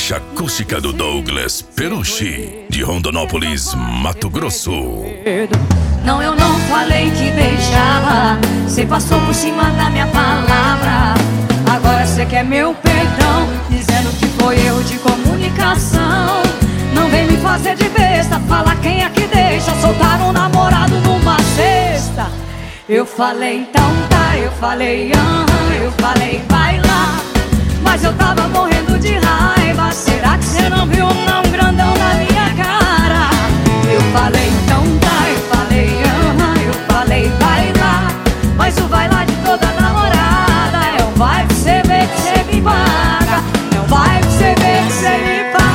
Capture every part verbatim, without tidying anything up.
Caixa acústica do Douglas Perucci, de Rondonópolis, Mato Grosso. Não, eu não falei que deixava, cê passou por cima da minha palavra. Agora cê quer meu perdão, dizendo que foi erro de comunicação. Não vem me fazer de besta, fala quem é que deixa soltar um namorado numa sexta. Eu falei então tá, eu falei aham, eu falei vai lá, mas eu tava morrendo de raiva. Será que cê não viu não grandão na minha cara? Eu falei então tá, eu falei aham, eu falei vai lá, mas o vai lá de toda namorada é um vai pra cê ver que cê me paga, é um vai pra cê ver que cê me paga.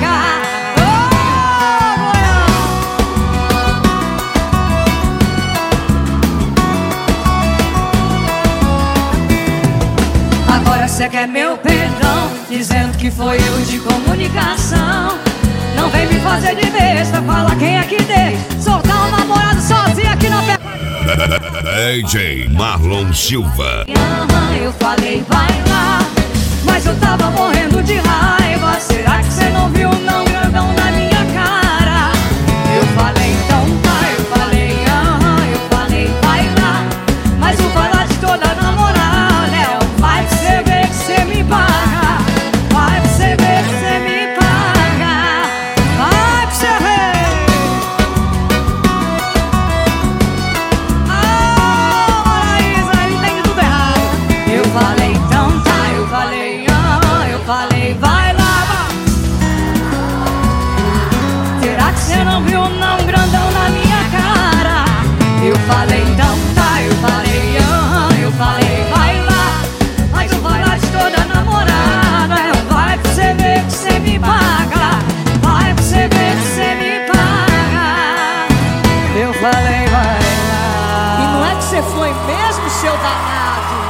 Agora cê quer meu perdão, dizendo que foi erro de comunicação. Não vem me fazer de besta, fala quem é que deixa soltar um namorado sozinho aqui na perna. D J Marlon Silva. Aham, eu falei vai lá, mas eu tava morrendo de raiva. Será que cê não viu não grandão na minha cara? Eu falei então tá, eu falei aham, eu falei vai lá, mas o vai lá de toda namorada é um vai pra cê ver que cê me paga, vai pra cê ver que cê me paga, vai pra cê ver. Ah, Maraísa, ele tem tudo errado. Eu falei então tá, eu falei aham, eu falei vai lá, vai. Será que cê não viu não grandão na minha cara? Eu falei então tá, eu falei aham, eu falei vai lá, mas o vai lá de toda namorada é um vai pra cê ver que cê me paga, vai pra cê ver que cê me paga. Eu falei vai lá. E não é que você foi mesmo, seu danado?